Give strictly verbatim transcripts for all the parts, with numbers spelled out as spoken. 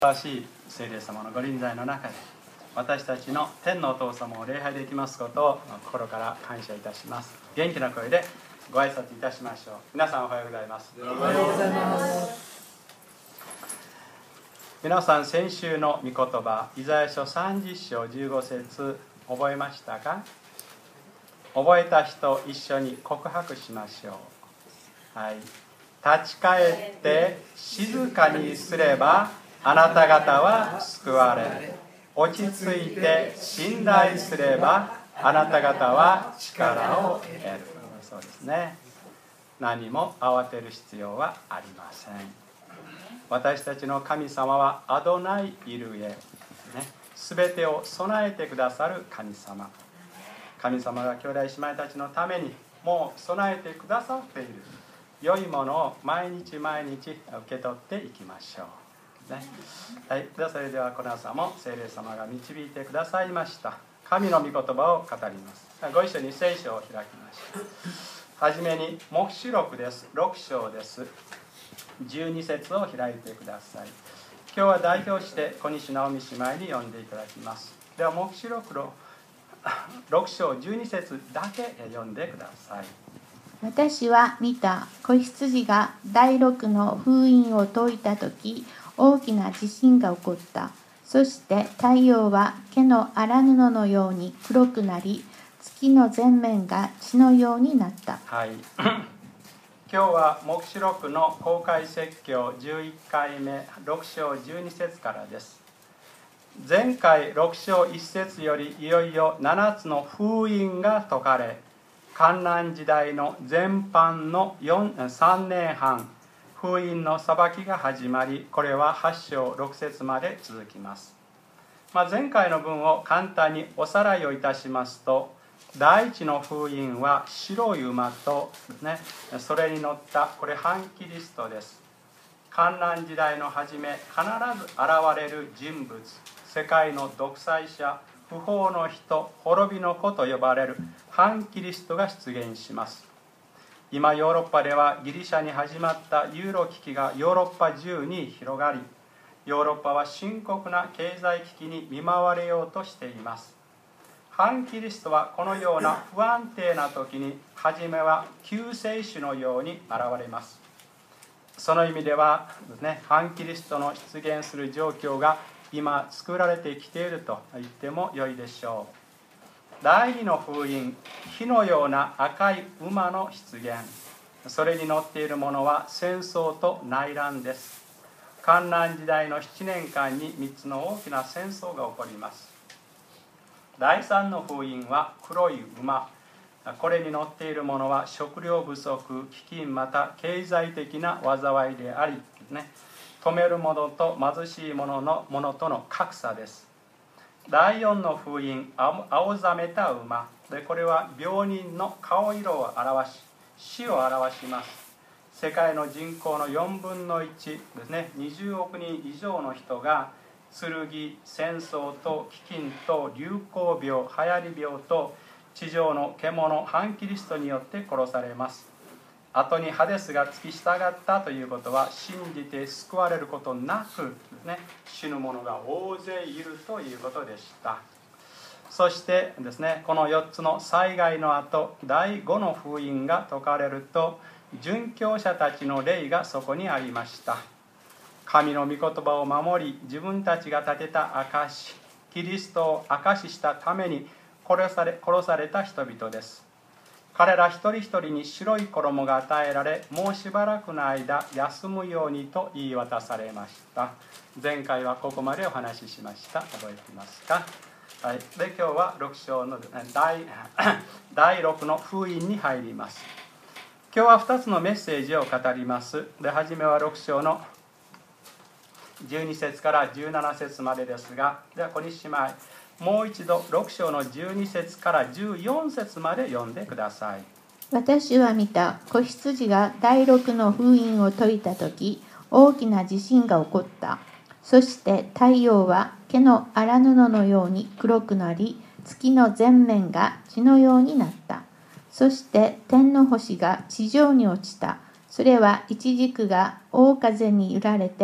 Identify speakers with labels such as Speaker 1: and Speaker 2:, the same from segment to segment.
Speaker 1: 素晴らしい聖霊様のご臨在の中で私たちの天のお父様を礼拝できますことを心から感謝いたします。元気な声でご挨拶いたしましょう。皆さんおはようございます。
Speaker 2: おはようございます。
Speaker 1: 皆さん先週の御言葉イザヤ書さんじゅっ章じゅうご節覚えましたか？覚えた人一緒に告白しましょう。はい、立ち返って静かにすればあなた方は救われ、落ち着いて信頼すればあなた方は力を得る。そうですね。何も慌てる必要はありません。私たちの神様はアドナイイルエ、ね、全てを備えてくださる神様。神様が兄弟姉妹たちのためにもう備えてくださっている良いものを毎日毎日受け取っていきましょう。ね、はい、それではこの朝も聖霊様が導いてくださいました神の御言葉を語ります。ご一緒に聖書を開きましょう。はじめに黙示録です。ろく章です。じゅうに節を開いてください。今日は代表して小西直美姉妹に読んでいただきます。では黙示録のろく章じゅうに節だけ読んでください。
Speaker 3: 私は見た。子羊が第六の封印を解いたとき、大きな地震が起こった。そして太陽は毛の荒布のように黒くなり、月の全面が血のようになった。
Speaker 1: はい、今日は黙示録の公開説教じゅういっかいめろく章じゅうに節からです。前回ろく章いち節よりいよいよななつの封印が解かれ、患難時代の全般のさんねんはん封印の裁きが始まり、これははち章ろく節まで続きます。まあ、前回の文を簡単におさらいをいたしますと、第一の封印は白い馬と、ね、それに乗ったこれ反キリストです。患難時代の初め必ず現れる人物、世界の独裁者、不法の人、滅びの子と呼ばれる反キリストが出現します。今ヨーロッパではギリシャに始まったユーロ危機がヨーロッパ中に広がり、ヨーロッパは深刻な経済危機に見舞われようとしています。反キリストはこのような不安定な時に初めは救世主のように現れます。その意味ではですね、反キリストの出現する状況が今作られてきていると言ってもよいでしょう。第二の封印、火のような赤い馬の出現。それに乗っているものは戦争と内乱です。患難時代のななねんかんにみっつの大きな戦争が起こります。第三の封印は黒い馬。これに乗っているものは食料不足、飢饉、また経済的な災いであり、ね、富める者と貧しい者のものとの格差です。第四の封印、青ざめた馬で、これは病人の顔色を表し、死を表します。世界の人口のよんぶんのいちですね、にじゅうおくにん以上の人が剣、戦争と飢饉と流行病、流行り病と地上の獣、反キリストによって殺されます。後にハデスが付き従ったということは、信じて救われることなく、ね、死ぬ者が大勢いるということでした。そしてですね、このよっつの災害の後、だいごの封印が解かれると、殉教者たちの霊がそこにありました。神の御言葉を守り、自分たちが立てた証、キリストを証ししたために殺され、殺された人々です。彼ら一人一人に白い衣が与えられ、もうしばらくの間休むようにと言い渡されました。前回はここまでお話ししました。覚えていますか？はい、で今日はろく章の 第, 第ろくの封印に入ります。今日はふたつのメッセージを語ります。ではじめはろく章のじゅうに節からじゅうなな節までですが、では小西姉妹、もう一度ろく章のじゅうに節からじゅうよん節まで読んでください。
Speaker 3: 私は見た。子羊が第六の封印を解いたとき、大きな地震が起こった。そして太陽は毛の荒布のように黒くなり、月の全面が血のようになった。そして天の星が地上に落ちた。それはイチジクが大風に揺られて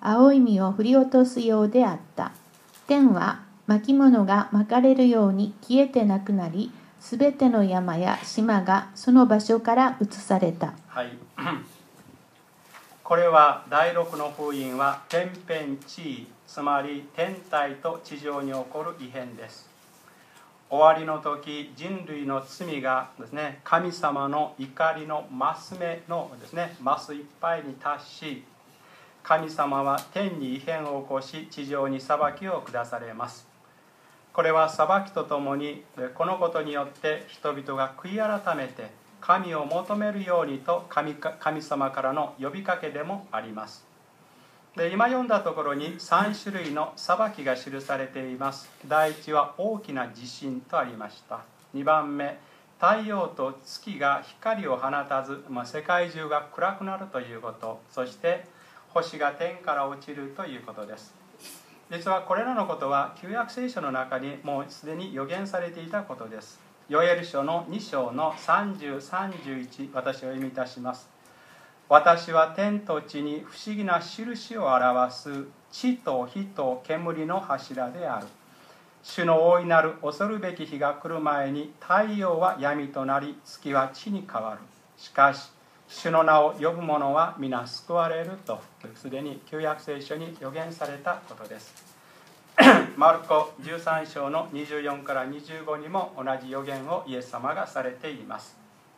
Speaker 3: 青い実を振り落とすようであった。天は巻物が巻かれるように消えてなくなり、すべての山や島がその場所から移された。
Speaker 1: はい、これは第六の封印は天変地異、つまり天体と地上に起こる異変です。終わりの時、人類の罪がですね、神様の怒りのマス目のですね、マスいっぱいに達し、神様は天に異変を起こし、地上に裁きを下されます。これは裁きとともに、このことによって人々が悔い改めて神を求めるようにと 神, 神様からの呼びかけでもあります。で、今読んだところにさん種類の裁きが記されています。第一は大きな地震とありました。にばんめ、太陽と月が光を放たず、まあ、世界中が暗くなるということ。そして星が天から落ちるということです。実はこれらのことは旧約聖書の中にもうすでに予言されていたことです。ヨエル書のに章のさんじゅう、さんじゅういち、私を読みいたします。私は天と地に不思議な印を表す地と火と煙の柱である。主の大いなる恐るべき日が来る前に、太陽は闇となり、月は地に変わる。しかし主の名を呼ぶ者は皆救われると、すでに旧約聖書に予言されたことです。マルコじゅうさん章のにじゅうよんからにじゅうごにも同じ予言をイエス様がされています。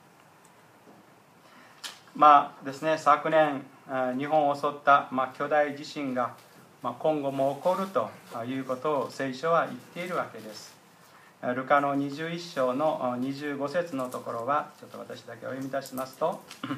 Speaker 1: まあですね、昨年日本を襲った、まあ、巨大地震が、まあ、今後も起こるということを聖書は言っているわけです。ルカのにじゅういち章のにじゅうご節のところはちょっと私だけお読みいたしますと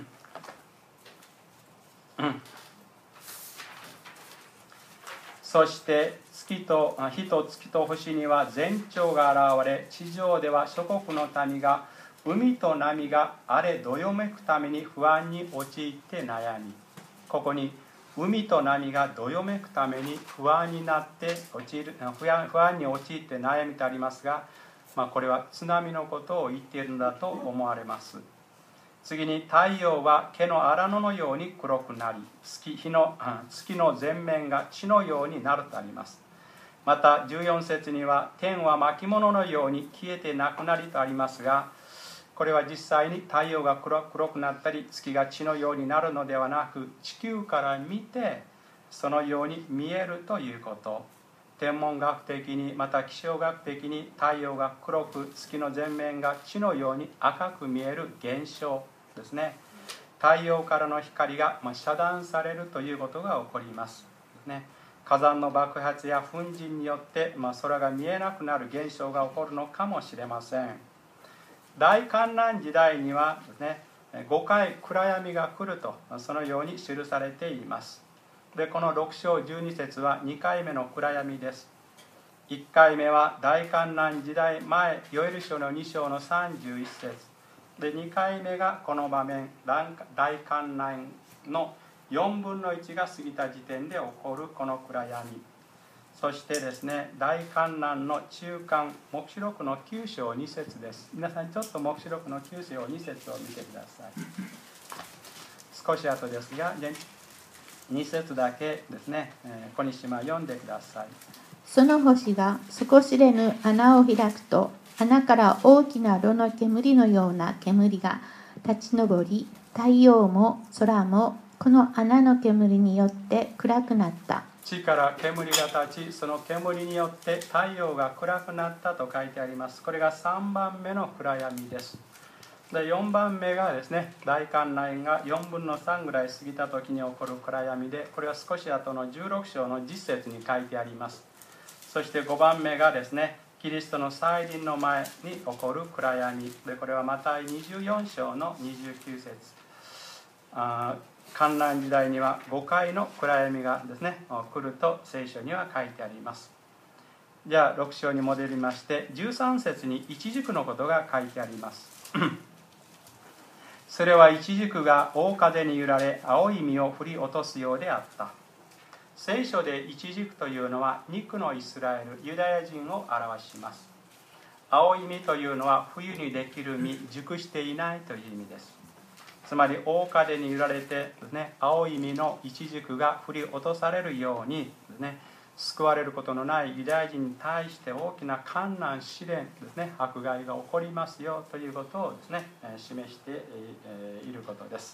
Speaker 1: そして月と火と月と星には前兆が現れ、地上では諸国の民が海と波が荒れどよめくために不安に陥って悩み、ここに海と波がどよめくために不安になって陥る不安、不安に陥って悩みとありますが、まあ、これは津波のことを言っているんだと思われます。次に太陽は毛の荒野のように黒くなり、月、日の月の全面が血のようになるとあります。またじゅうよん節には天は巻物のように消えてなくなりとありますが、これは実際に太陽が 黒, 黒くなったり月が血のようになるのではなく、地球から見てそのように見えるということ。天文学的にまた気象学的に太陽が黒く月の全面が血のように赤く見える現象ですね。太陽からの光が遮断されるということが起こります、ね、火山の爆発や粉塵によって、まあ、空が見えなくなる現象が起こるのかもしれません。大観覧時代にはですね、ごかい暗闇が来るとそのように記されています。で、このろく章じゅうに節はにかいめの暗闇です。いっかいめは大観覧時代前、ヨエル書のに章のさんじゅういち節で、にかいめがこの場面、大観覧のよんぶんのいちが過ぎた時点で起こるこの暗闇。そしてですね、大観覧の中間、黙示録のきゅう章に節です。皆さんちょっと黙示録のきゅう章に節を見てください。少し後ですが、に節だけですね、小西島読んでください。
Speaker 3: その星が底知れぬ穴を開くと、穴から大きな炉の煙のような煙が立ち上り、太陽も空もこの穴の煙によって暗くなった。
Speaker 1: 地から煙が立ち、その煙によって太陽が暗くなったと書いてあります。これがさんばんめの暗闇です。で、よんばんめがですね、大観覧がよんぶんのさんぐらい過ぎた時に起こる暗闇で、これは少し後のじゅうろく章のじゅっ節に書いてあります。そしてごばんめがですね、キリストの再臨の前に起こる暗闇で、これはマタイにじゅうよん章のにじゅうきゅう節。あ観覧時代にはごかいの暗闇がですね来ると聖書には書いてあります。じゃあろく章に戻りまして、じゅうさん節にイチジクのことが書いてありますそれはイチジクが大風に揺られ青い実を振り落とすようであった。聖書でイチジクというのは肉のイスラエル、ユダヤ人を表します。青い実というのは冬にできる実、熟していないという意味です。 つまり大風に揺られて、ね、青い実のイチジクが振り落とされるように、ね、救われることのないユダヤ人に対して大きな困難試練ですね、迫害が起こりますよということをですね、示していることです。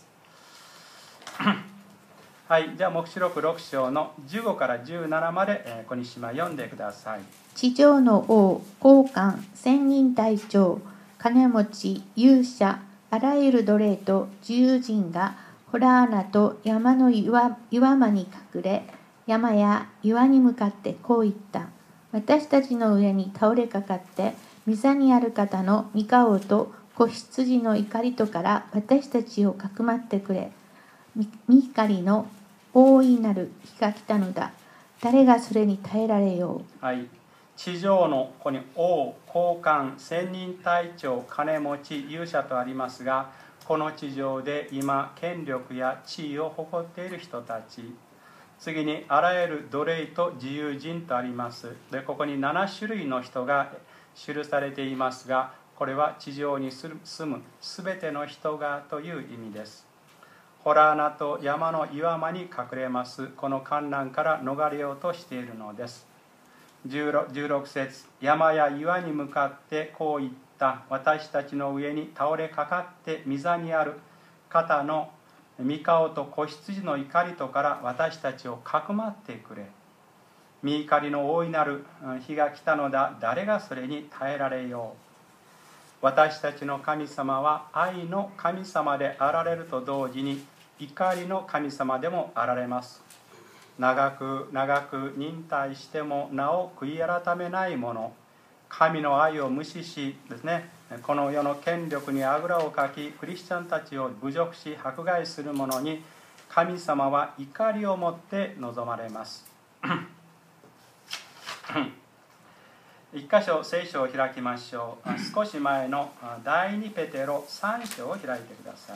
Speaker 1: はい、じゃあ黙示録ろく章のじゅうごからじゅうななまで小西島読んでください。
Speaker 3: 地上の王、高官、千人隊長、金持ち、勇者、あらゆる奴隷と自由人がホラー穴と山の 岩, 岩間に隠れ、山や岩に向かってこう言った。私たちの上に倒れかかって、御座にある方の御顔と子羊の怒りとから私たちをかくまってくれ。御光の大いなる日が来たのだ。誰がそれに耐えられよ
Speaker 1: う。はい、地上のここに王、高官、千人隊長、金持ち、勇者とありますが、この地上で今権力や地位を誇っている人たち、次にあらゆる奴隷と自由人とあります。でここになな種類の人が記されていますが、これは地上に住むすべての人がという意味です。ホラー穴と山の岩間に隠れます。この患難から逃れようとしているのです。じゅうろく節、山や岩に向かってこう言った。私たちの上に倒れかかって御座にある方の御顔と子羊の怒りとから私たちをかくまってくれ。御怒りの大いなる日が来たのだ。誰がそれに耐えられよう。私たちの神様は愛の神様であられると同時に怒りの神様でもあられます。長く長く忍耐してもなお悔い改めない者、神の愛を無視しですね、この世の権力にあぐらをかきクリスチャンたちを侮辱し迫害する者に神様は怒りを持って臨まれます。一箇所聖書を開きましょう。少し前の第二ペテロさん章を開いてください。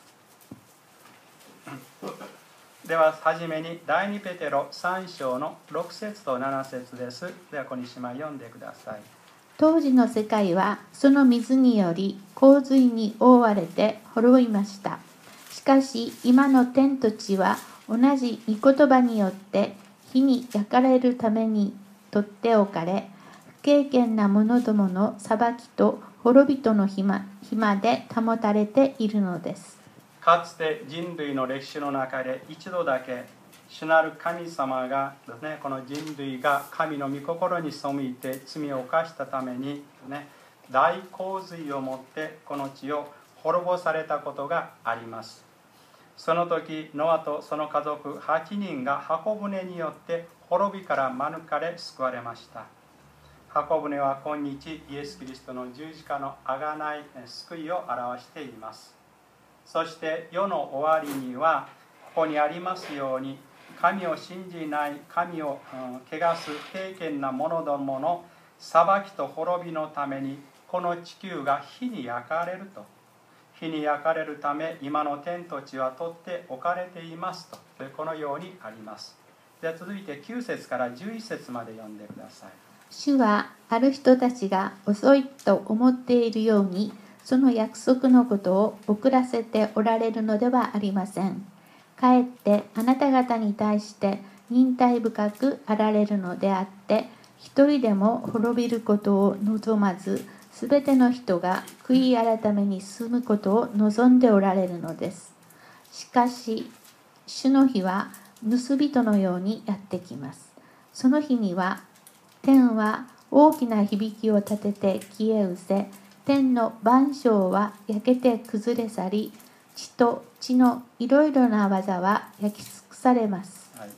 Speaker 1: でははじめに第二ペテロさん章のろく節となな節です。では小西島読んでください。
Speaker 3: 当時の世界はその水により洪水に覆われて滅びました。しかし今の天と地は同じ御言葉によって火に焼かれるために取っておかれ、不経験な者どもの裁きと滅びとの日まで保たれているのです。
Speaker 1: かつて人類の歴史の中で一度だけ主なる神様がですね、この人類が神の御心に背いて罪を犯したために、ね、大洪水をもってこの地を滅ぼされたことがあります。その時ノアとその家族はちにんが箱舟によって滅びから免れ救われました。箱舟は今日イエス・キリストの十字架の贖い救いを表しています。そして世の終わりにはここにありますように、神を信じない、神を汚す敬虔な者どもの裁きと滅びのためにこの地球が火に焼かれると。火に焼かれるため今の天と地は取って置かれていますと、このようにあります。では続いてきゅう節からじゅういち節まで読んでください。
Speaker 3: 主はある人たちが遅いと思っているように、その約束のことを遅らせておられるのではありません。かえってあなた方に対して忍耐深くあられるのであって、一人でも滅びることを望まず、すべての人が悔い改めに進むことを望んでおられるのです。しかし、主の日は盗人のようにやってきます。その日には、天は大きな響きを立てて消え失せ、天の万象は焼けて崩れ去り、地と地のいろいろな技は焼き尽くされます。
Speaker 1: はい、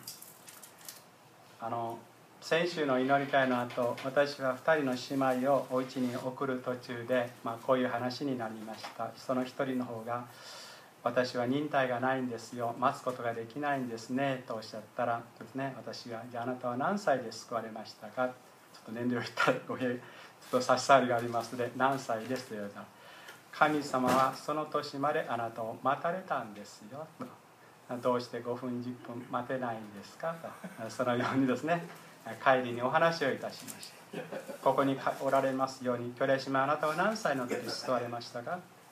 Speaker 1: あの先週の祈り会の後、私はふたりの姉妹をお家に送る途中で、まあ、こういう話になりました。その一人の方が、私は忍耐がないんですよ、待つことができないんですねとおっしゃったらですね、私が、じゃああなたは何歳で救われましたか、ちょっと年齢を言ったらごめん、ちょっと差し障りがありますので、何歳ですと言われたら、神様はその年まであなたを待たれたんですよと。どうしてごふんじゅっぷん待てないんですかと、そのようにですね、帰りにお話をいたしました。ここにおられますように、去年島あなたは何歳の時に救われましたか。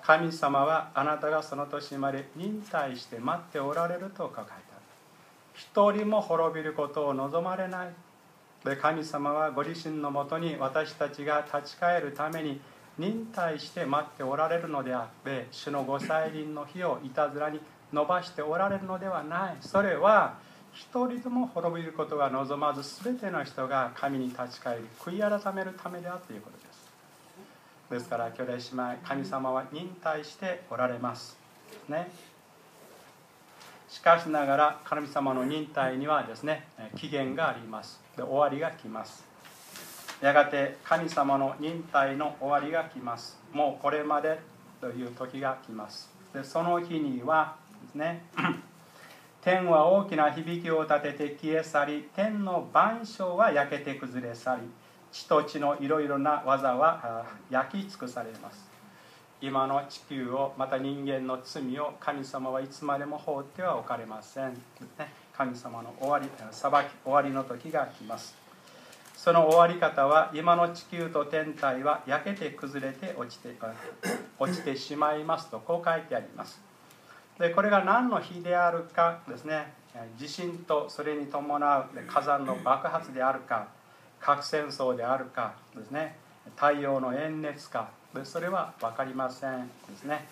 Speaker 1: 神様はあなたがその年まで忍耐して待っておられると書かれてある。一人も滅びることを望まれない。で、神様はご自身のもとに私たちが立ち返るために忍耐して待っておられるのであって、主のご再臨の日をいたずらに伸ばしておられるのではない。それは一人とも滅びることが望まず、全ての人が神に立ち返り悔い改めるためであるということです。ですから兄弟姉妹、神様は忍耐しておられますね。しかしながら神様の忍耐にはですね、期限があります。で、終わりが来ます。やがて神様の忍耐の終わりが来ます。もうこれまでという時が来ます。で、その日にはですね天は大きな響きを立てて消え去り、天の万象は焼けて崩れ去り、地と地のいろいろな技は焼き尽くされます。今の地球を、また人間の罪を神様はいつまでも放ってはおかれません。神様の終わり、裁き、終わりの時が来ます。その終わり方は、今の地球と天体は焼けて崩れて落ちて、落ちてしまいますと、こう書いてあります。で、これが何の日であるかですね、地震とそれに伴う火山の爆発であるか、核戦争であるかですね、太陽の炎熱か、それは分かりませんですね。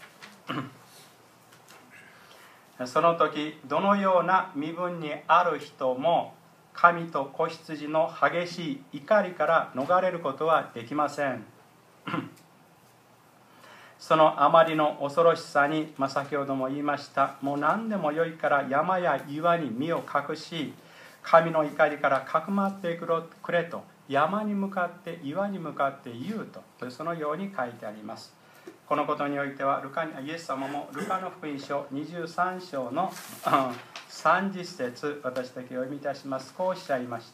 Speaker 1: その時どのような身分にある人も神と子羊の激しい怒りから逃れることはできません。そのあまりの恐ろしさに、まあ、先ほども言いました、もう何でもよいから山や岩に身を隠し、神の怒りからかくまってくれと山に向かって岩に向かって言うと、そのように書いてあります。このことにおいてはルカイエス様もルカの福音書にじゅうさん章のさんじゅっ節、私だけお読みいたします。こうおっしゃいました。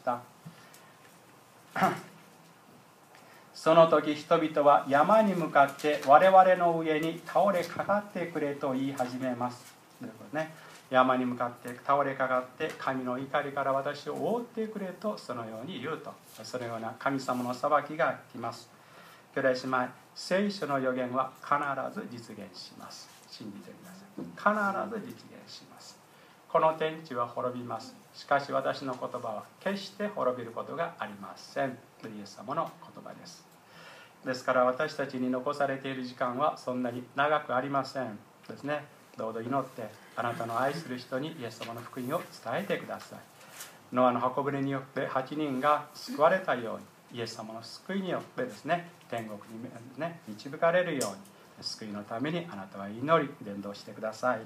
Speaker 1: その時人々は山に向かって我々の上に倒れかかってくれと言い始めます。ということね、山に向かって倒れかかって神の怒りから私を覆ってくれとそのように言うと、そのような神様の裁きが来ます。兄弟姉妹、聖書の予言は必ず実現します。信じてください。必ず実現します。この天地は滅びます。しかし私の言葉は決して滅びることがありません。イエス様の言葉です。ですから私たちに残されている時間はそんなに長くありませんですね。どうぞ祈ってあなたの愛する人にイエス様の福音を伝えてください。ノアの箱舟によってはちにんが救われたように、イエス様の救いによってですね、天国に、ね、導かれるように、救いのためにあなたは祈り伝道してください。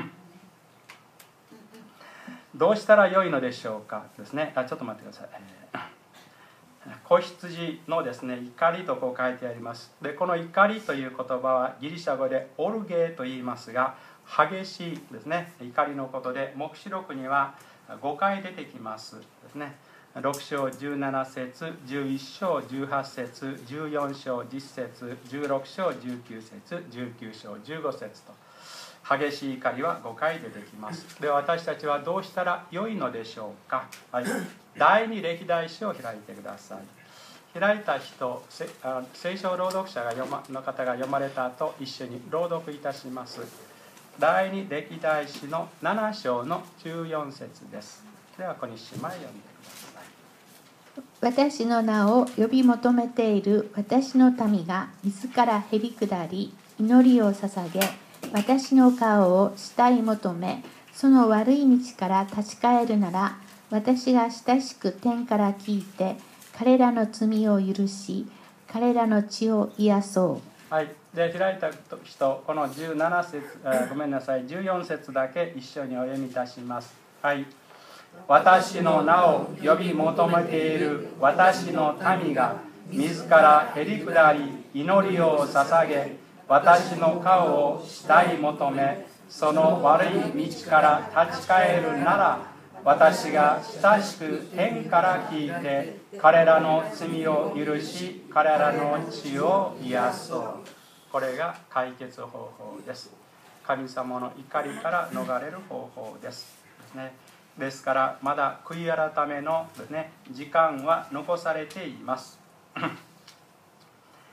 Speaker 1: どうしたらよいのでしょうかですね。あ、ちょっと待ってください。子羊のですね、怒りとこう書いてあります。で、この怒りという言葉はギリシャ語でオルゲーと言いますが、激しいですね、怒りのことで、黙示録にはごかい出てきますですね。ろく章じゅうなな節、じゅういち章じゅうはち節、じゅうよん章じゅっ節、じゅうろく章じゅうきゅう節、じゅうきゅう章じゅうご節と激しい怒りはごかい出てきます。で、私たちはどうしたらよいのでしょうか。はい、第二歴代史を開いてください。開いた人、聖書朗読者が読、ま、の方が読まれた後、一緒に朗読いたします。第二歴代史のなな章のじゅうよん節です。では、ここに姉妹読んでください。
Speaker 3: 私の名を呼び求めている私の民が自らへり下り、祈りを捧げ、私の顔を慕い求め、その悪い道から立ち返るなら、私が親しく天から聞いて、彼らの罪を許し、彼らの血を癒そう。
Speaker 1: はい、で開いた人、このじゅうなな節、ごめんなさい、じゅうよん節だけ一緒にお読みいたします。はい。私の名を呼び求めている私の民が自らへり下り、祈りを捧げ、私の顔を慕い求め、その悪い道から立ち返るなら、私が親しく天から聞いて、彼らの罪を許し、彼らの血を癒そう。これが解決方法です。神様の怒りから逃れる方法です。ですね。ですからまだ悔い改めの、ね、時間は残されています。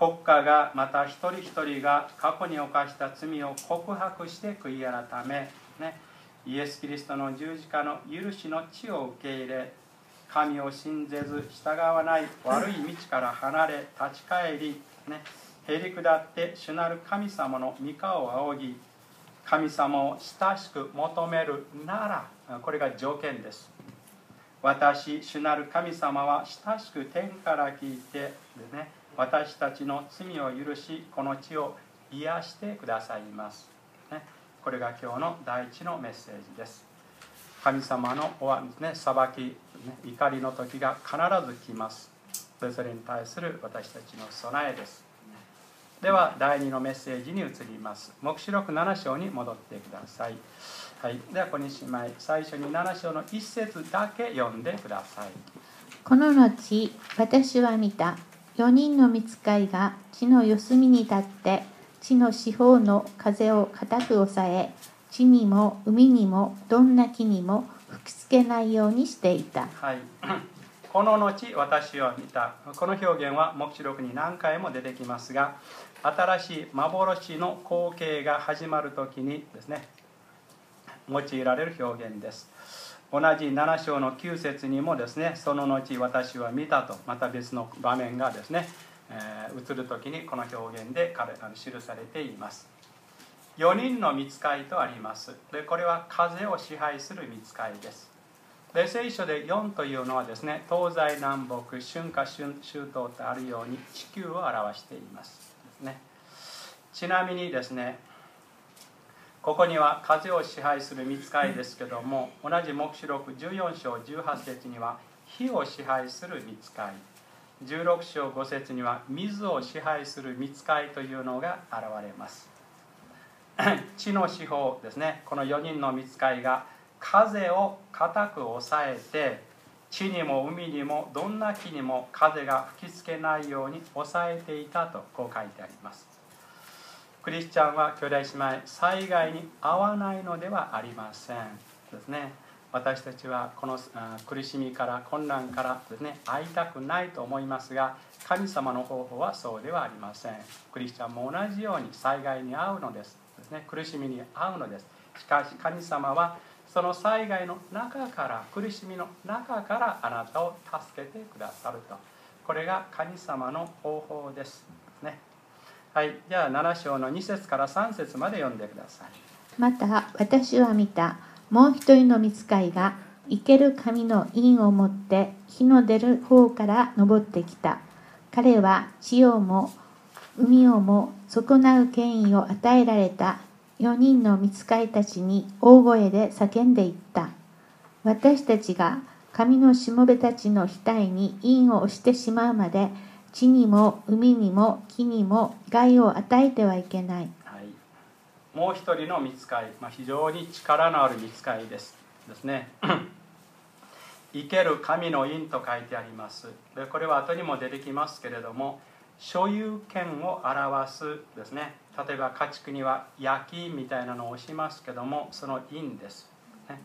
Speaker 1: 国家がまた一人一人が過去に犯した罪を告白して悔い改め、ね、イエス・キリストの十字架の許しの地を受け入れ、神を信ぜず従わない悪い道から離れ立ち返り、ね、へり下って主なる神様の御顔を仰ぎ、神様を親しく求めるなら、これが条件です。私、主なる神様は親しく天から聞いてで、ね、私たちの罪を許し、この地を癒してくださいます、ね、これが今日の第一のメッセージです。神様のおわ、ね、裁き、ね、怒りの時が必ず来ます。それに対する私たちの備えです。では第二のメッセージに移ります。黙示録なな章に戻ってください。はい、では小西姉妹、最初になな章の一節だけ読んでください。
Speaker 3: この後、私は見た。よにんの御使いが地の四隅に立って、地の四方の風を固く押さえ、地にも海にもどんな木にも吹きつけないようにしていた。
Speaker 1: はい、この後私は見た。この表現は黙示録に何回も出てきますが、新しい幻の光景が始まるときにですね、用いられる表現です。同じなな章のきゅう節にもですね、その後私は見たと、また別の場面がですね、えー、映るときにこの表現で記されています。よにんの御使いとあります。で、これは風を支配する御使いです。で、聖書でよんというのはですね、東西南北、春夏秋冬とあるように地球を表していますですね。ちなみにですね、ここには風を支配する御使いですけども、同じ黙示録じゅうよん章じゅうはち節には火を支配する御使い、じゅうろく章ご節には水を支配する御使いというのが現れます。地の四方ですね、このよにんの御使いが風を固く抑えて、地にも海にもどんな木にも風が吹きつけないように抑えていたとこう書いてあります。クリスチャンは兄弟姉妹、災害に遭わないのではありませんですね。私たちはこの苦しみから困難からですね、会いたくないと思いますが、神様の方法はそうではありません。クリスチャンも同じように災害に遭うのですですね、苦しみに遭うのです。しかし神様はその災害の中から、苦しみの中からあなたを助けてくださると。これが神様の方法ですね。はい、じゃあなな章のに節からさん節まで読んでください。
Speaker 3: また私は見た。もう一人の御使いが生ける神の印を持って火の出る方から登ってきた。彼は地をも海をも損なう権威を与えられたよにんの御使いたちに大声で叫んでいった。私たちが神のしもべたちの額に印を押してしまうまで、地にも海にも木にも害を与えてはいけない。
Speaker 1: はい、もう一人の御使い、まあ、非常に力のある御使いですですね。生ける神の印と書いてあります。で、これは後にも出てきますけれども、所有権を表すですね。例えば家畜には焼き印みたいなのを押しますけども、その印です、ね、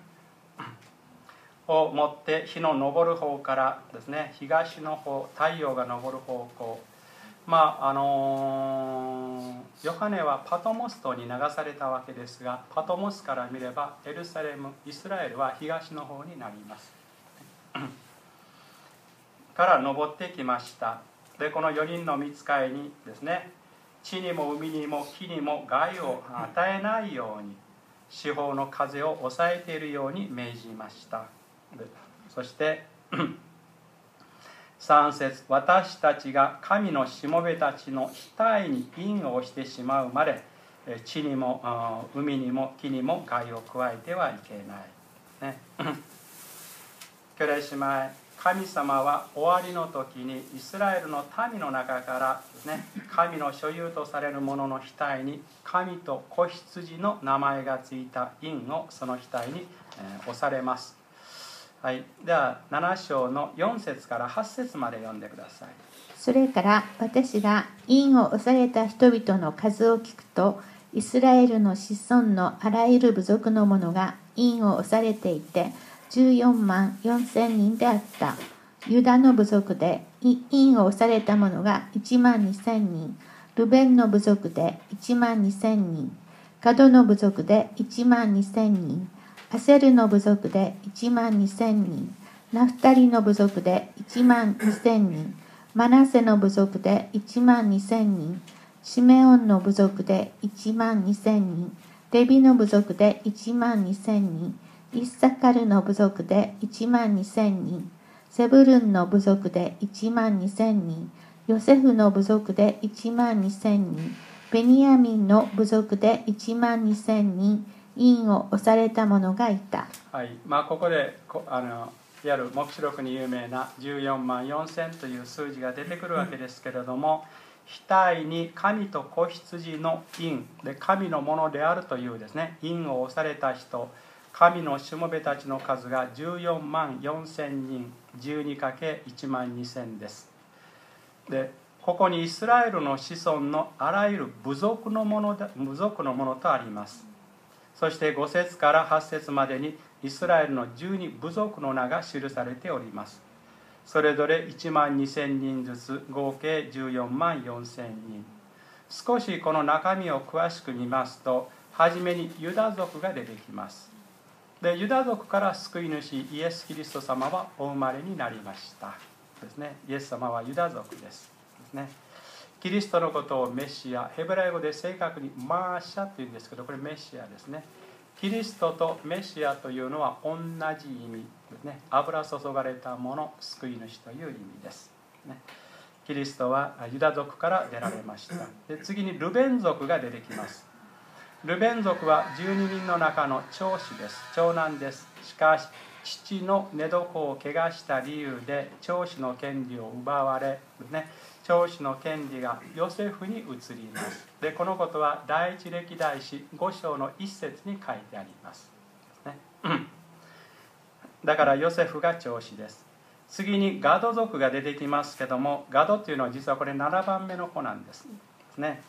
Speaker 1: を持って日の昇る方からですね、東の方、太陽が昇る方向、まああのー、ヨハネはパトモス島に流されたわけですが、パトモスから見ればエルサレム、イスラエルは東の方になりますから昇ってきました。で、このよにんの御使いにですね、地にも海にも木にも害を与えないように四方の風を抑えているように命じました。で、そしてさん節、私たちが神のしもべたちの額に印を押してしまうまで、地にも海にも木にも害を加えてはいけない、ね、兄弟姉妹、神様は終わりの時にイスラエルの民の中からですね、神の所有とされるものの額に神と子羊の名前がついた印をその額に押されます。はい、ではなな章のよん節からはち節まで読んでください。
Speaker 3: それから私が印を押された人々の数を聞くと、イスラエルの子孫のあらゆる部族の者が印を押されていてじゅうよんまんよんせんにんであった。 ユダの部族で印を押された者がいちまんにせんにん、ルベンの部族でいちまんにせんにん、ガドの部族でいちまんにせんにん、アセルの部族でいちまんにせんにん、ナフタリの部族でいちまんにせんにん、マナセの部族でいちまんにせんにん、シメオンの部族でいちまんにせんにん、レビの部族でいちまんにせんにん、イッサカルの部族でいちまんにせんにん、セブルンの部族でいちまんにせんにん、ヨセフの部族でいちまんにせんにん、ベニヤミンの部族でいちまんにせんにん、印を押された者がいた。
Speaker 1: はい、まあ、ここでこあのいわゆる黙示録に有名なじゅうよんまんよんせんという数字が出てくるわけですけれども、額に神と子羊の印で神のものであるというですね、印を押された人、神のしもべたちの数がじゅうよんまんよんせんにん、じゅうにかけるいちまんにせんです。でここにイスラエルの子孫のあらゆる部族のものだ部族のものとあります。そしてご節からはち節までにイスラエルのじゅうに部族の名が記されております。それぞれいちまんにせんにんずつ、合計じゅうよんまんよんせんにん。少しこの中身を詳しく見ますと、はじめにユダ族が出てきます。でユダ族から救い主イエス・キリスト様はお生まれになりましたですね。イエス様はユダ族ですですね。キリストのことをメシア、ヘブライ語で正確にマーシャというんですけど、これメシアですね。キリストとメシアというのは同じ意味ですね。油注がれたもの、救い主という意味です、ね、キリストはユダ族から出られました。で次にルベン族が出てきます。ルベン族はじゅうににんの中の長子です。長男です。しかし父の寝床を怪我した理由で長子の権利を奪われ、ね、長子の権利がヨセフに移ります。でこのことは第一歴代史ご章の一節に書いてあります、ね、だからヨセフが長子です。次にガド族が出てきますけども、ガドというのは実はこれななばんめの子なんですね。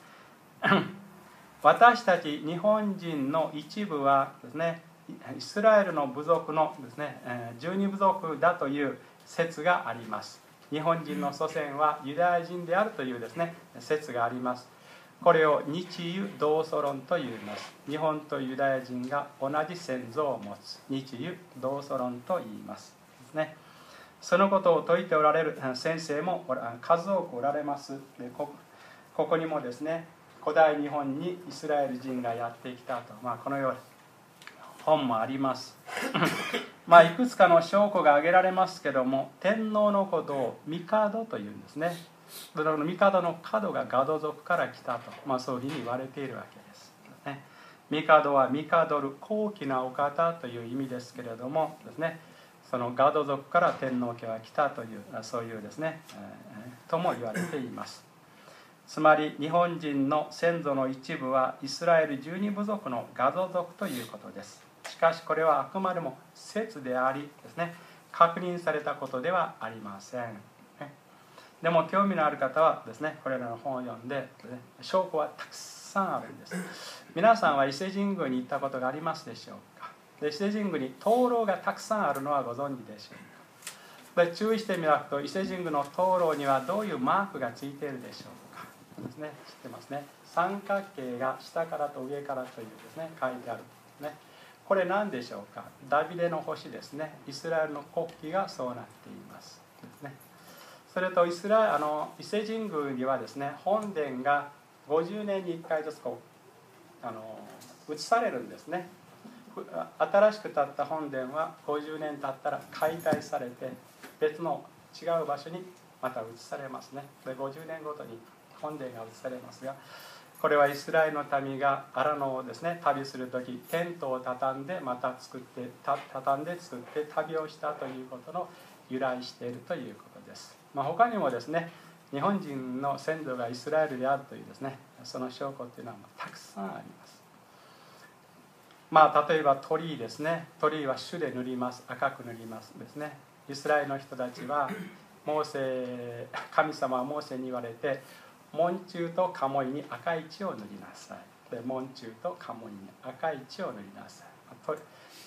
Speaker 1: 私たち日本人の一部はですね、イスラエルの部族のですね、じゅうに部族だという説があります。日本人の祖先はユダヤ人であるというですね、説があります。これを日ユ同祖論と言います。日本とユダヤ人が同じ先祖を持つ日ユ同祖論と言いますですね。そのことを説いておられる先生も数多くおられます。でこここにもですね、古代日本にイスラエル人がやってきたと、まあ、このように本もありますまあいくつかの証拠が挙げられますけども、天皇のことを帝というんですね。その帝の角がガド族から来たと、まあ、そういうふうに言われているわけです、ね、帝は帝る高貴なお方という意味ですけれどもですね、そのガド族から天皇家は来たというそういうですね、えー、とも言われています。つまり日本人の先祖の一部はイスラエルじゅうに部族のガド族ということです。しかしこれはあくまでも説でありですね、確認されたことではありません。でも興味のある方はですね、これらの本を読んで、ね、証拠はたくさんあるんです。皆さんは伊勢神宮に行ったことがありますでしょうか。で伊勢神宮に灯籠がたくさんあるのはご存知でしょうか。で注意してみると、伊勢神宮の灯籠にはどういうマークがついているでしょうかですね、知ってますね。三角形が下からと上からというですね、書いてあるね。これ何でしょうか。ダビデの星ですね。イスラエルの国旗がそうなっていますですね。それとイスラあの伊勢神宮にはですね、本殿がごじゅうねんにいっかいずつこうあの移されるんですね。新しく建った本殿はごじゅうねん経ったら解体されて別の違う場所にまた移されますね。でごじゅうねんごとに本殿が移されますが、これはイスラエルの民がアラノをですね旅する時、テントを畳んでまた作って畳んで作って旅をしたということの由来しているということです。まあ、他にもですね、日本人の先祖がイスラエルであるというですね、その証拠というのはたくさんあります。まあ、例えば鳥居ですね。鳥居は朱で塗ります。赤く塗りますですね。イスラエルの人たちはモーセ神様はモーセに言われて、門柱と鴨居に赤い血を塗りなさい。で門柱と鴨居に赤い血を塗りなさい。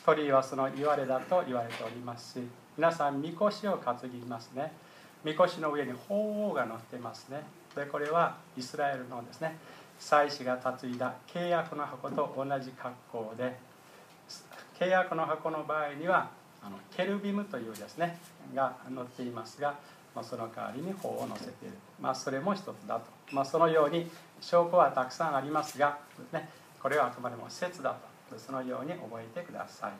Speaker 1: 鳥はその言われだと言われておりますし、皆さんみこしを担ぎますね。みこしの上に鳳凰が乗っていますね。でこれはイスラエルのですね、祭司が担いだ契約の箱と同じ格好で、契約の箱の場合にはあのケルビムというですねが乗っていますが、まあ、その代わりに鳳を乗せている、まあ、それも一つだと、まあ、そのように証拠はたくさんありますがですね、これはあくまでも説だと、そのように覚えてください。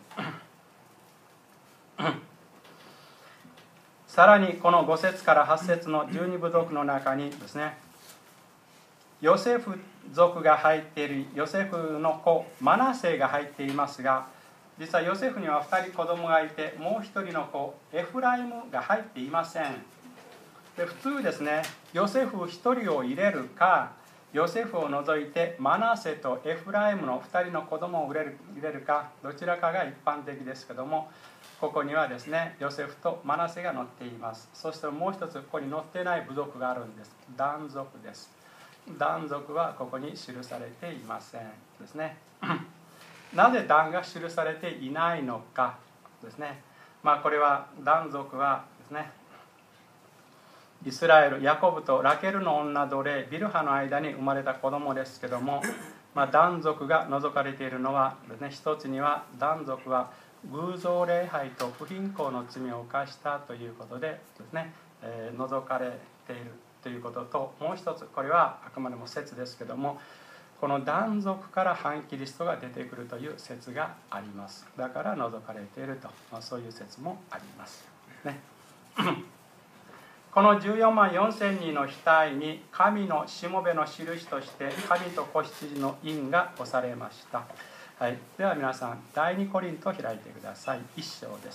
Speaker 1: さらにこのご節からはち節のじゅうに部族の中にですね、ヨセフ族が入っているヨセフの子マナセが入っていますが、実はヨセフにはふたり子供がいて、もうひとりの子エフライムが入っていません。で普通ですね、ヨセフひとりを入れるか、ヨセフを除いてマナセとエフライムのふたりの子供を入れる、入れるか、どちらかが一般的ですけども、ここにはですねヨセフとマナセが載っています。そしてもう一つここに載っていない部族があるんです。ダン族です。ダン族はここに記されていませんですね。なぜダンが記されていないのかですね。まあこれはダン族はですね、イスラエル、ヤコブとラケルの女奴隷ビルハの間に生まれた子供ですけども、まあ、ダン族が除かれているのはですね、一つにはダン族は偶像礼拝と不貧困の罪を犯したということでですね、えー、除かれているということと、もう一つ、これはあくまでも説ですけども、このダン族から反キリストが出てくるという説があります。だから除かれていると、まあ、そういう説もありますね。このじゅうよんまんよんせんにんの額に神のしもべの印として神と子羊の印が押されました。はい、では皆さんだいにコリントを開いてください。一章です。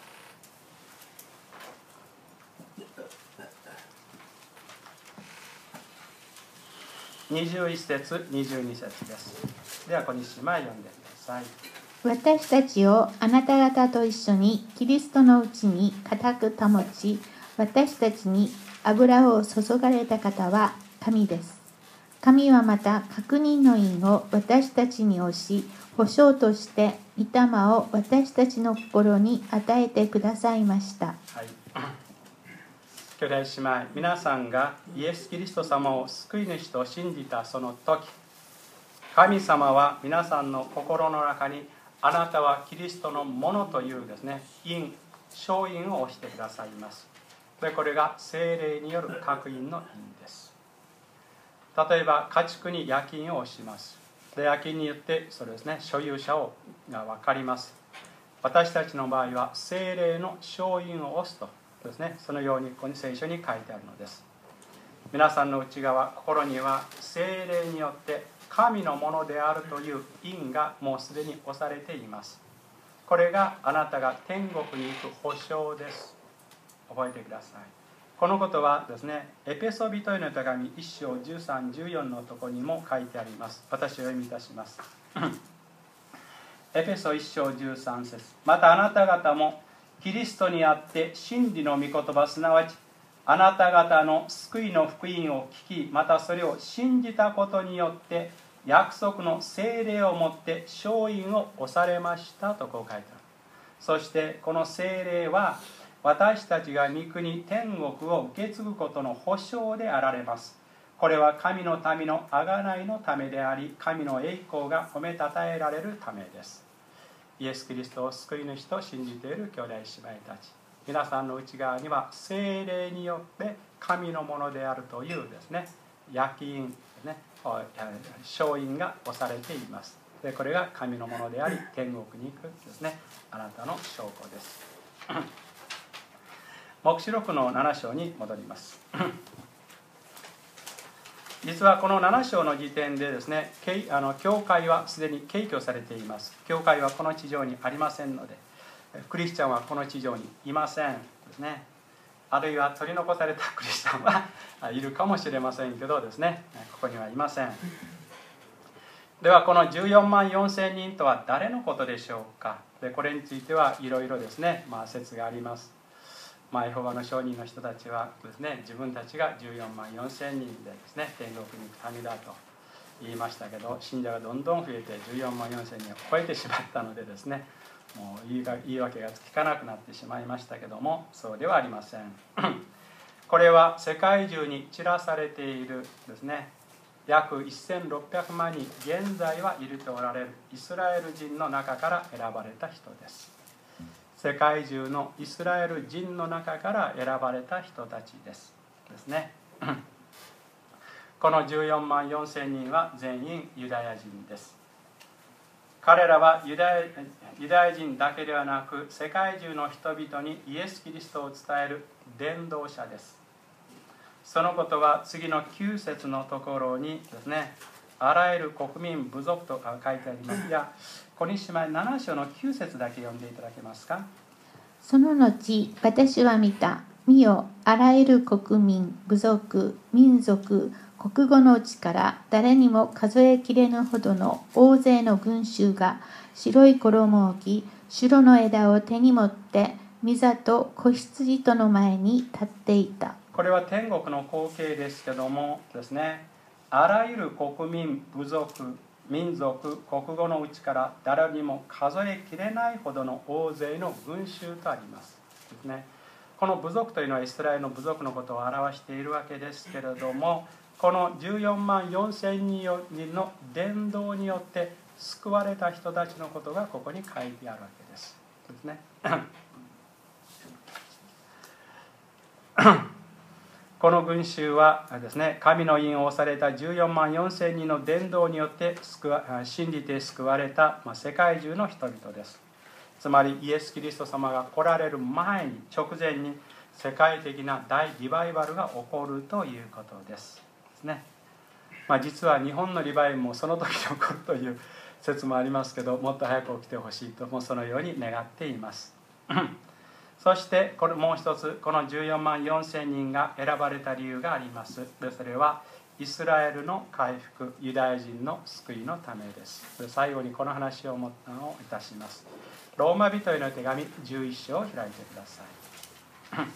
Speaker 1: にじゅういち節にじゅうに節です。では小西前読んでください。
Speaker 3: 私たちをあなた方と一緒にキリストのうちに固く保ち、私たちに油を注がれた方は神です。神はまた確認の印を私たちに押し、保証として御霊を私たちの心に与えてくださいました。
Speaker 1: はい、兄弟姉妹、皆さんがイエス・キリスト様を救い主と信じたその時、神様は皆さんの心の中にあなたはキリストのものというですね、印、証印を押してくださいます。でこれが聖霊による確印の印です。例えば家畜に夜勤を押します。で夜勤によってそれですね、所有者をが分かります。私たちの場合は聖霊の証印を押すとですね、そのようにここに聖書に書いてあるのです。皆さんの内側、心には聖霊によって神のものであるという印がもうすでに押されています。これがあなたが天国に行く保証です。覚えてください。このことはですね、エペソビトへの手紙いっ章じゅうさん、じゅうよんのところにも書いてあります。私を読みいたします。エペソいっ章じゅうさん節。またあなた方もキリストにあって真理の御言葉、すなわちあなた方の救いの福音を聞き、またそれを信じたことによって約束の聖霊をもって証印を押されましたとこう書いてある。そしてこの聖霊は私たちが御国天国を受け継ぐことの保証であられます。これは神の民の贖いのためであり、神の栄光が褒めたたえられるためです。イエス・キリストを救い主と信じている兄弟姉妹たち、皆さんの内側には聖霊によって神のものであるというですね、焼印ですね、証印が押されています。でこれが神のものであり、天国に行くですね、あなたの証拠です。黙示録のなな章に戻ります。実はこのなな章の時点でですね、あの教会はすでに敬虚されています。教会はこの地上にありませんので、クリスチャンはこの地上にいませんですね。あるいは取り残されたクリスチャンはいるかもしれませんけどですね、ここにはいません。ではこのじゅうよんまんよんせんにんとは誰のことでしょうか。でこれについてはいろいろですね、まあ、説があります。まあ、エホバの証人の人たちはですね、自分たちがじゅうよんまんよんせんにんでですね、天国に行く民だと言いましたけど、信者がどんどん増えてじゅうよんまんよんせんにんを超えてしまったのでですね、 もう言いが言い訳がつかなくなってしまいましたけども、そうではありません。これは世界中に散らされているですね、約せんろっぴゃくまん人現在はいるとおられるイスラエル人の中から選ばれた人です。世界中のイスラエル人の中から選ばれた人たちですですね。このじゅうよんまんよんせんにんは全員ユダヤ人です。彼らはユダヤ、ユダヤ人だけではなく世界中の人々にイエス・キリストを伝える伝道者です。そのことは次のきゅう節のところにですね、あらゆる国民部族と書いてあります。いや、小西前なな章のきゅう節だけ読んでいただけますか。
Speaker 3: その後、私は見た。見よ、あらゆる国民、部族、民族、国語のうちから誰にも数えきれぬほどの大勢の群衆が白い衣を着、白の枝を手に持って御座と子羊との前に立っていた。
Speaker 1: これは天国の光景ですけどもですね、あらゆる国民、部族、民族、国語のうちから誰にも数えきれないほどの大勢の群衆とありますですね。この部族というのはイスラエルの部族のことを表しているわけですけれども、このじゅうよんまんよんせんにんの伝道によって救われた人たちのことがここに書いてあるわけですですね。この群衆はですね、神の印を押されたじゅうよんまんよんせんにんの伝道によって救わ信じて救われた、まあ、世界中の人々です。つまりイエス・キリスト様が来られる前に、直前に世界的な大リバイバルが起こるということですですね。まあ、実は日本のリバイバルもその時に起こるという説もありますけど、もっと早く起きてほしいともそのように願っています。そしてこれもう一つ、このじゅうよんまんよんせんにんが選ばれた理由があります。でそれはイスラエルの回復、ユダヤ人の救いのためです。で最後にこの話をもをいたします。ローマ人への手紙じゅういっ章を開いてください。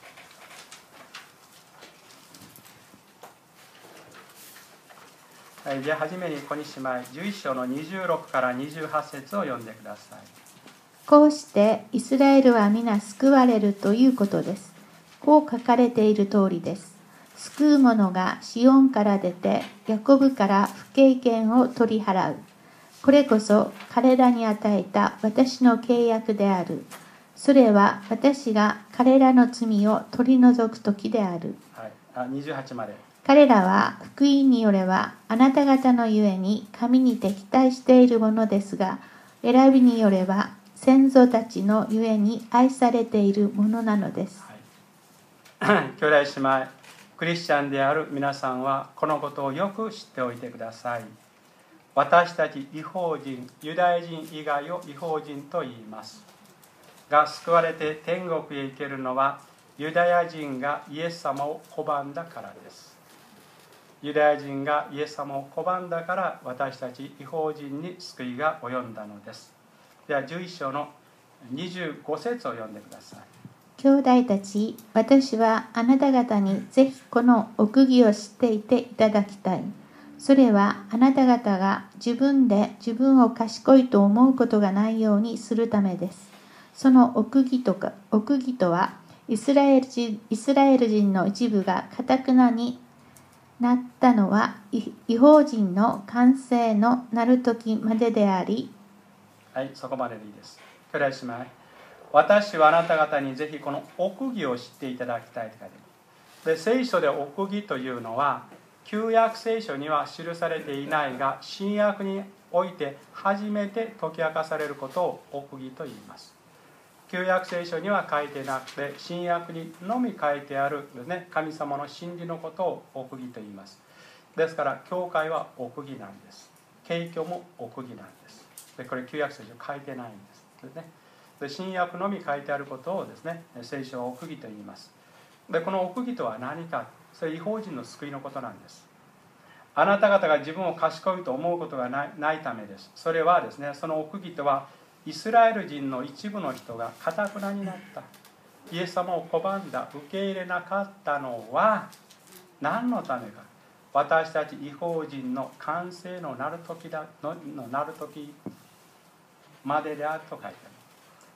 Speaker 1: はい、じゃあ初めに小西前じゅういっ章のにじゅうろくからにじゅうはち節を読んでください。
Speaker 3: こうしてイスラエルは皆救われるということです。こう書かれている通りです。救う者がシオンから出て、ヤコブから不経験を取り払う。これこそ彼らに与えた私の契約である。それは私が彼らの罪を取り除く時である。
Speaker 1: はい、あにじゅうはちまで。
Speaker 3: 彼らは福音によればあなた方のゆえに神に敵対しているものですが、選びによれば先祖たちのゆえに愛されているものなのです。
Speaker 1: はい、兄弟姉妹、クリスチャンである皆さんはこのことをよく知っておいてください。私たち異邦人、ユダヤ人以外を異邦人と言いますが、救われて天国へ行けるのはユダヤ人がイエス様を拒んだからです。ユダヤ人がイエス様を拒んだから私たち異邦人に救いが及んだのです。ではじゅういっ章のにじゅうご節を読んでください。
Speaker 3: 兄弟たち、私はあなた方にぜひこの奥義を知っていていただきたい。それはあなた方が自分で自分を賢いと思うことがないようにするためです。その奥義とか、奥義とはイスラエル人、イスラエル人の一部が堅くなになったのは異邦人の完成のなる時までであり、
Speaker 1: はい、そこまででいいです。兄弟姉妹、私はあなた方にぜひこの奥義を知っていただきたいと書いてある。で、聖書で奥義というのは旧約聖書には記されていないが、新約において初めて解き明かされることを奥義と言います。旧約聖書には書いてなくて、新約にのみ書いてある、ね、神様の真理のことを奥義と言います。ですから教会は奥義なんです。景挙も奥義なんです。でこれ旧約聖書書いてないんですね。で新約のみ書いてあることをですね、聖書は奥義と言います。でこの奥義とは何か、それ異邦人の救いのことなんです。あなた方が自分を賢いと思うことがない、ないためです。それはですね、その奥義とはイスラエル人の一部の人が堅くなになった、イエス様を拒んだ、受け入れなかったのは何のためか。私たち異邦人の完成のなる時だののなる時までであると書いてある。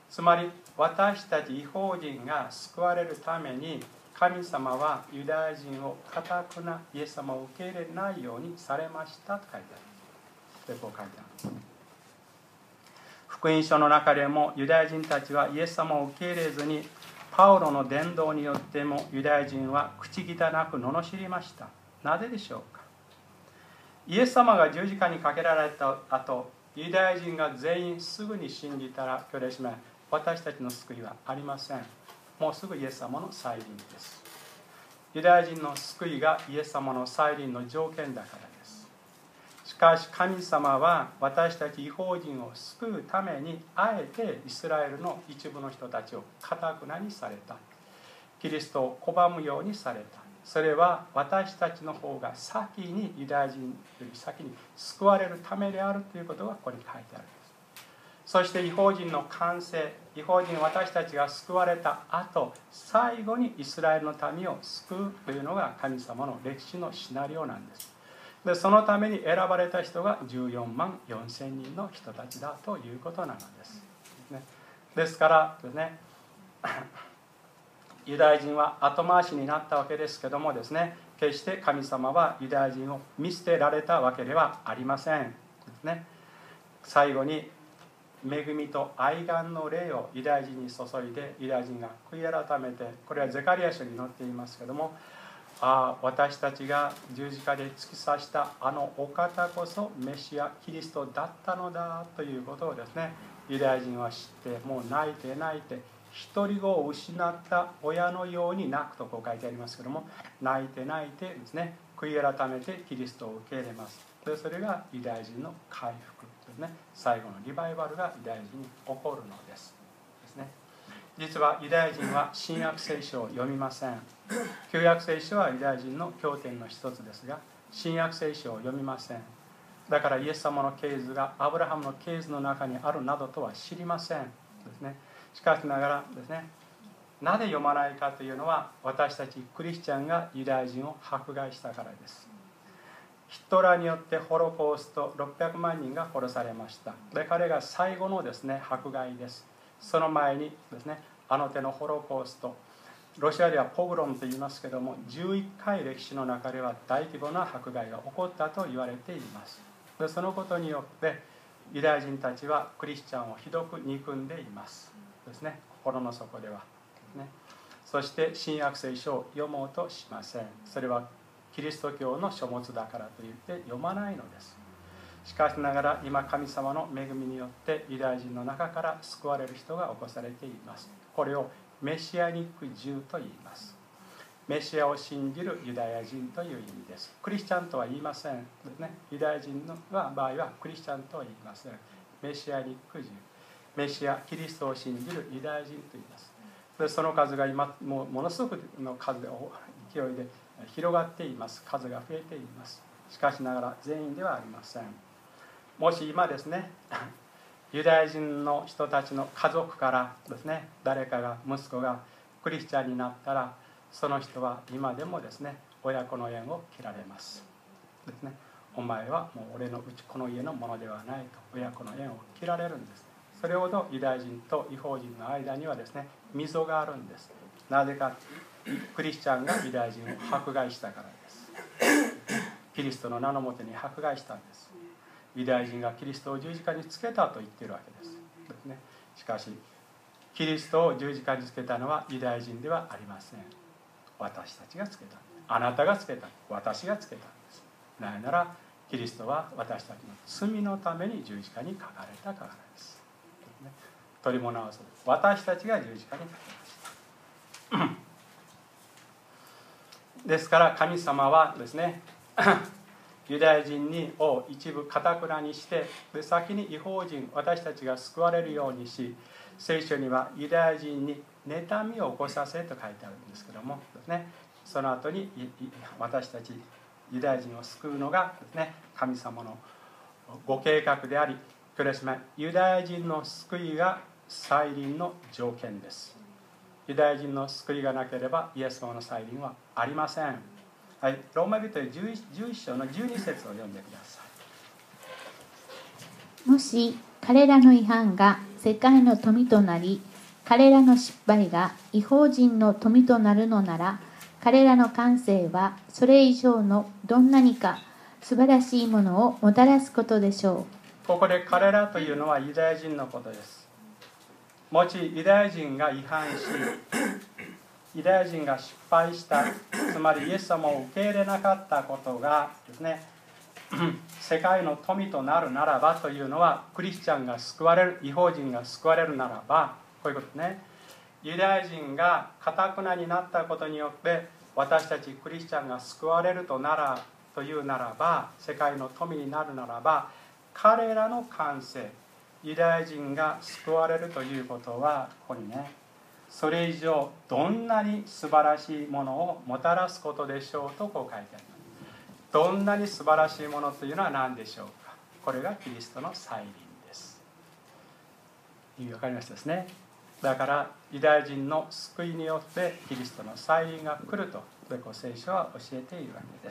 Speaker 1: つまり私たち異邦人が救われるために神様はユダヤ人を固くなイエス様を受け入れないようにされましたと書いてある。でこう書いてある。福音書の中でもユダヤ人たちはイエス様を受け入れずにパウロの伝道によってもユダヤ人は口汚く罵りました。なぜでしょうか。イエス様が十字架にかけられた後、ユダヤ人が全員すぐに信じたら、兄弟姉妹、私たちの救いはありません。もうすぐイエス様の再臨です。ユダヤ人の救いがイエス様の再臨の条件だからです。しかし神様は私たち異邦人を救うためにあえてイスラエルの一部の人たちを堅くなにされた。キリストを拒むようにされた。それは私たちの方が先にユダヤ人より先に救われるためであるということがここに書いてあるんです。そして異邦人の完成、異邦人私たちが救われた後、最後にイスラエルの民を救うというのが神様の歴史のシナリオなんです。でそのために選ばれた人がじゅうよんまんよんせんにんの人たちだということなのです。ですからですね、ユダヤ人は後回しになったわけですけどもですね、決して神様はユダヤ人を見捨てられたわけではありませんですね。最後に恵みと愛願の霊をユダヤ人に注いでユダヤ人が悔い改めて、これはゼカリヤ書に載っていますけども、ああ私たちが十字架で突き刺したあのお方こそメシアキリストだったのだということをですね、ユダヤ人は知ってもう泣いて泣いて独り子を失った親のように泣くとこう書いてありますけども、泣いて泣いてですね、悔い改めてキリストを受け入れます。でそれがユダヤ人の回復ですね。最後のリバイバルがユダヤ人に起こるのですですね。実はユダヤ人は新約聖書を読みません。旧約聖書はユダヤ人の経典の一つですが、新約聖書を読みません。だからイエス様の系図がアブラハムの系図の中にあるなどとは知りませんですね。しかしながらですね、なぜ読まないかというのは、私たちクリスチャンがユダヤ人を迫害したからです。ヒトラーによってホロコーストろっぴゃくまんにんが殺されました。で彼が最後のですね迫害です。その前にですね、あの手のホロコースト、ロシアではポグロムと言いますけども、じゅういっかい歴史の中では大規模な迫害が起こったと言われています。でそのことによってユダヤ人たちはクリスチャンをひどく憎んでいますですね、心の底ではですね。そして新約聖書を読もうとしません。それはキリスト教の書物だからといって読まないのです。しかしながら今神様の恵みによってユダヤ人の中から救われる人が起こされています。これをメシアニックジューと言います。メシアを信じるユダヤ人という意味です。クリスチャンとは言いませんですね。ユダヤ人の場合はクリスチャンとは言いません。メシアニックジュー、メシアキリストを信じるユダヤ人と言います。でその数が今もうものすごくの数で勢いで広がっています。数が増えています。しかしながら全員ではありません。もし今ですね、ユダヤ人の人たちの家族からですね、誰かが息子がクリスチャンになったら、その人は今でもですね親子の縁を切られますですね。お前はもう俺のうちこの家のものではないと親子の縁を切られるんです。それほどユダヤ人と異邦人の間にはですね溝があるんです。なぜかクリスチャンがユダヤ人を迫害したからです。キリストの名のもとに迫害したんです。ユダヤ人がキリストを十字架につけたと言っているわけですですね。しかしキリストを十字架につけたのはユダヤ人ではありません。私たちがつけた。あなたがつけた。私がつけたんです。なぜならキリストは私たちの罪のために十字架にかかれたからです。取り物合わせです。私たちが十字架にかけました。ですから神様はですねユダヤ人にを一部堅くなにして、で先に異邦人私たちが救われるようにし、聖書にはユダヤ人に妬みを起こさせと書いてあるんですけどもですね、その後に私たちユダヤ人を救うのがですね神様のご計画であり、ユダヤ人の救いが再臨の条件です。ユダヤ人の救いがなければイエス様の再臨はありません。はい、ローマ人じゅういち章のじゅうに節を読んでください。
Speaker 3: もし彼らの違反が世界の富となり、彼らの失敗が異邦人の富となるのなら、彼らの感性はそれ以上のどんなにか素晴らしいものをもたらすことでしょう。
Speaker 1: ここで彼らというのはユダヤ人のことです。もしユダヤ人が違反し、ユダヤ人が失敗した、つまりイエス様を受け入れなかったことがですね、世界の富となるならばというのは、クリスチャンが救われる、異邦人が救われるならば、こういうことですね。ユダヤ人が堅なになったことによって私たちクリスチャンが救われるとならというならば、世界の富になるならば、彼らの感性、ユダヤ人が救われるということは、ここにね、それ以上どんなに素晴らしいものをもたらすことでしょうとこう書いてあります。どんなに素晴らしいものというのは何でしょうか。これがキリストの再臨です。わかりましたですね。だからユダヤ人の救いによってキリストの再臨が来ると、こう聖書は教えているわけです。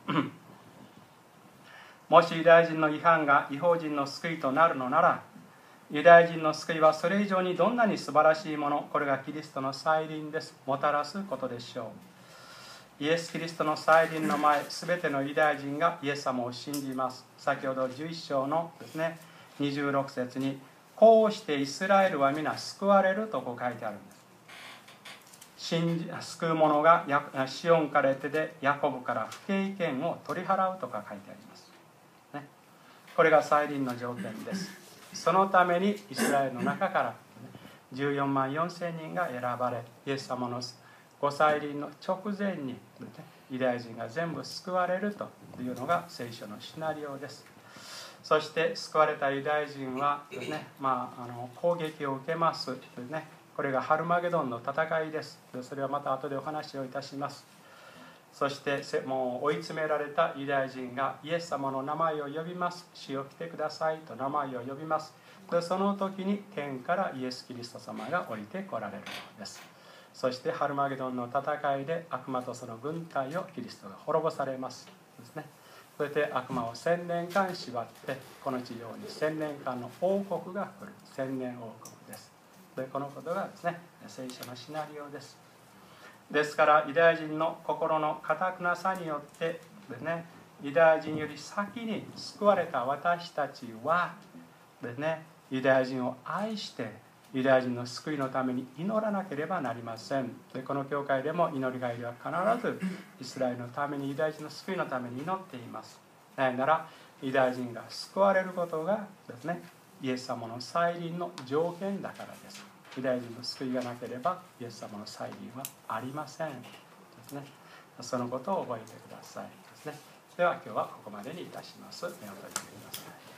Speaker 1: もしユダヤ人の違反が異邦人の救いとなるのなら、ユダヤ人の救いはそれ以上にどんなに素晴らしいもの、これがキリストの再臨です。もたらすことでしょう。イエス・キリストの再臨の前、すべてのユダヤ人がイエス様を信じます。先ほどじゅういっ章のですね、にじゅうろく節に、こうしてイスラエルは皆救われるとこう書いてあるんです。信じ救う者がシオンから得てでヤコブから不敬権を取り払うとか書いてあります、ね、これが再臨の条件です。そのためにイスラエルの中からじゅうよんまんよんせんにんが選ばれ、イエス様のご再臨の直前にユダヤ人が全部救われるというのが聖書のシナリオです。そして救われたユダヤ人はですね、まあ、あの攻撃を受けますですね。これがハルマゲドンの戦いです。それはまた後でお話をいたします。そしてもう追い詰められたユダヤ人がイエス様の名前を呼びます。主よ来てくださいと名前を呼びます。でその時に天からイエス・キリスト様が降りてこられるのです。そしてハルマゲドンの戦いで悪魔とその軍隊をキリストが滅ぼされますですね。そして悪魔を千年間縛って、この地上に千年間の王国が来る。千年王国です。でこのことがですね、聖書のシナリオです。ですからユダヤ人の心の堅くなさによってですね、ユダヤ人より先に救われた私たちはですね、ユダヤ人を愛してユダヤ人の救いのために祈らなければなりません。でこの教会でも祈りがいりは必ずイスラエルのために、ユダヤ人の救いのために祈っています。なぜならユダヤ人が救われることがですね、イエス様の再臨の条件だからです。ユダヤ人の救いがなければイエス様の再臨はありませんですね。そのことを覚えてくださいですね。では今日はここまでにいたします。目を閉じてください。